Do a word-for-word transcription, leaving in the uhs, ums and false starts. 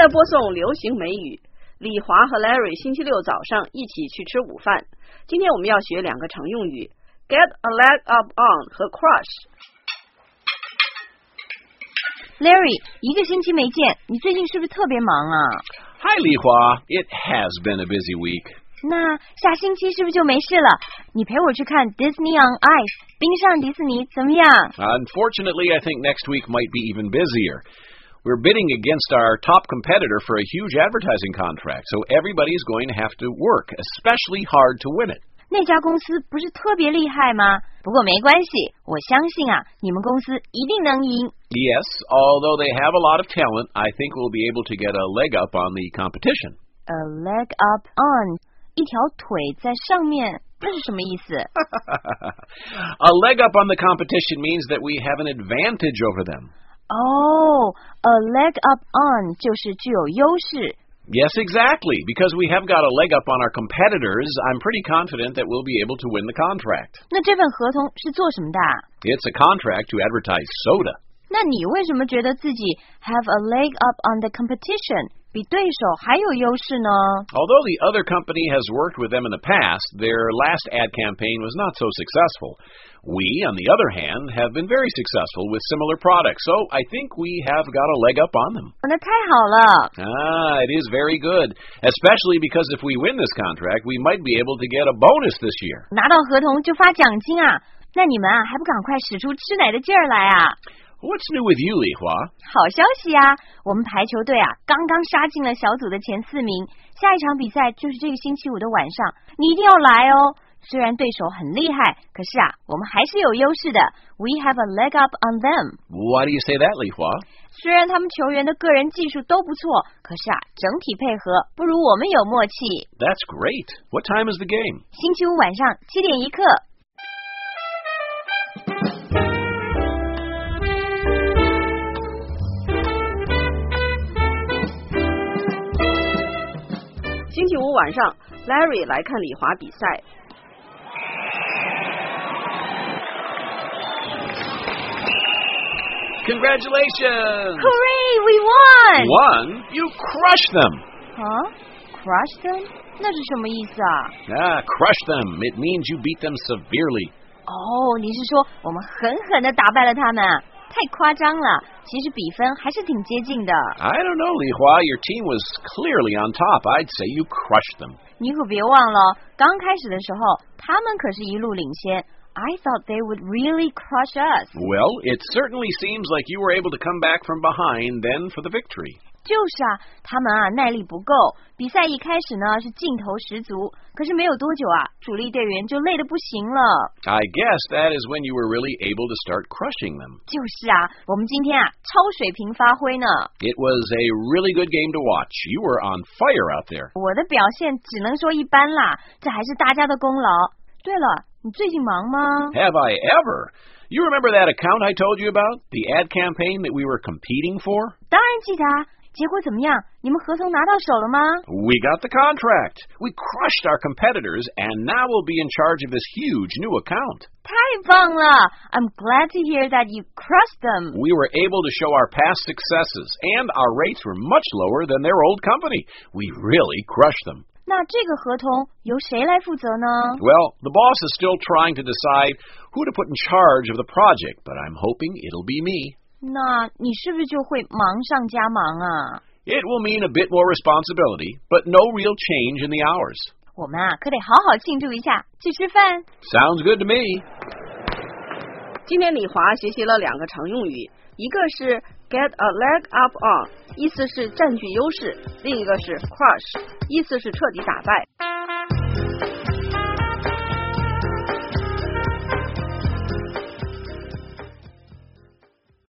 了播送流行美语，李华和 Larry 星期六早上一起去吃午饭。今天我们要学两个常用语 get a leg up on 和 crush。Larry， 一个星期没见，你最近是不是特别忙啊？ Hi, Li Hua. It has been a busy week. 那下星期是不是就没事了？你陪我去看 Disney on Ice 冰上迪士尼怎么样？ Unfortunately, I think next week might be even busier. We're bidding against our top competitor for a huge advertising contract, so everybody's going to have to work especially hard to win it. 那家公司不是特别厉害吗？不过没关系，我相信啊，你们公司一定能赢。 Yes, although they have a lot of talent, I think we'll be able to get a leg up on the competition. A leg up on 一条腿在上面，这是什么意思？ A leg up on the competition means that we have an advantage over them. 哦、oh, a leg up on 就是具有优势。 Yes, exactly. Because we have got a leg up on our competitors, I'm pretty confident that we'll be able to win the contract. 那这份合同是做什么的？ It's a contract to advertise soda. 那你为什么觉得自己 have a leg up on the competition 比对手还有优势呢？ Although the other company has worked with them in the past, their last ad campaign was not so successful. We, on the other hand, have been very successful with similar products, so I think we have got a leg up on them. 那太好了。 Ah, it is very good, especially because if we win this contract, we might be able to get a bonus this year. 拿到合同就发奖金啊，那你们啊还不赶快使出吃奶的劲儿来啊？ What's new with you, Li Hua? 好消息啊，我们排球队啊刚刚杀进了小组的前四名，下一场比赛就是这个星期五的晚上，你一定要来哦。虽然对手很厉害，可是啊，我们还是有优势的。We have a leg up on them. Why do you say that, Li Hua? 虽然他们球员的个人技术都不错，可是啊，整体配合不如我们有默契。 That's great. What time is the game? 星期五晚上七点一刻。 星期五晚上 Larry 来看李华比赛。 Congratulations! Hooray, we won! Won? You crushed them! 啊 Crush them? 那是什么意思啊？ Ah, crush them. It means you beat them severely. 哦，你是说我们狠狠地打败了他们？太夸张了，其实比分还是挺接近的。 I don't know, Li Hua. Your team was clearly on top. I'd say you crushed them. 你可别忘了，刚开始的时候，他们可是一路领先。I thought they would really crush us. Well, it certainly seems like you were able to come back from behind then for the victory. 就是啊，他们啊耐力不够，比赛一开始呢是劲头十足，可是没有多久啊，主力队员就累得不行了。 I guess that is when you were really able to start crushing them. 就是啊，我们今天啊超水平发挥呢。 It was a really good game to watch. You were on fire out there. 我的表现只能说一般啦，这还是大家的功劳。对了，你最近忙吗？ Have I ever? You remember that account I told you about? The ad campaign that we were competing for? 当然记得啊。结果怎么样？你们合同拿到手了吗？ We got the contract. We crushed our competitors, and now we'll be in charge of this huge new account. 太棒了 I'm glad to hear that you crushed them. We were able to show our past successes, and our rates were much lower than their old company. We really crushed them. 那这个合同由谁来负责呢？ Well, the boss is still trying to decide who to put in charge of the project, but I'm hoping it'll be me. 那你是不是就会忙上加忙啊？ It will mean a bit more responsibility, but no real change in the hours. 我们啊，可得好好庆祝一下，去吃饭。 Sounds good to me. 今天李华学习了两个常用语，一个是 get a leg up on， 意思是占据优势；另一个是 crush， 意思是彻底打败。